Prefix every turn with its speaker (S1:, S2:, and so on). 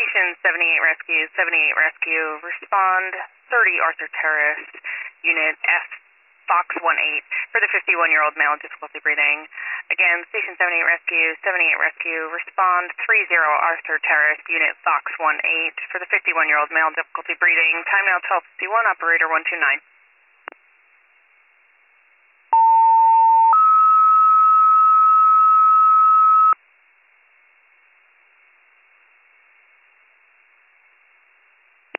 S1: Station 78 Rescue, 78 Rescue, respond 30 Arthur Terrace, Unit F, Fox 18, for the 51-year-old male, difficulty breathing. Again, Station 78 Rescue, 78 Rescue, respond 30 Arthur Terrace, Unit Fox 18, for the 51-year-old male, difficulty breathing. Time now 12:51, operator 129.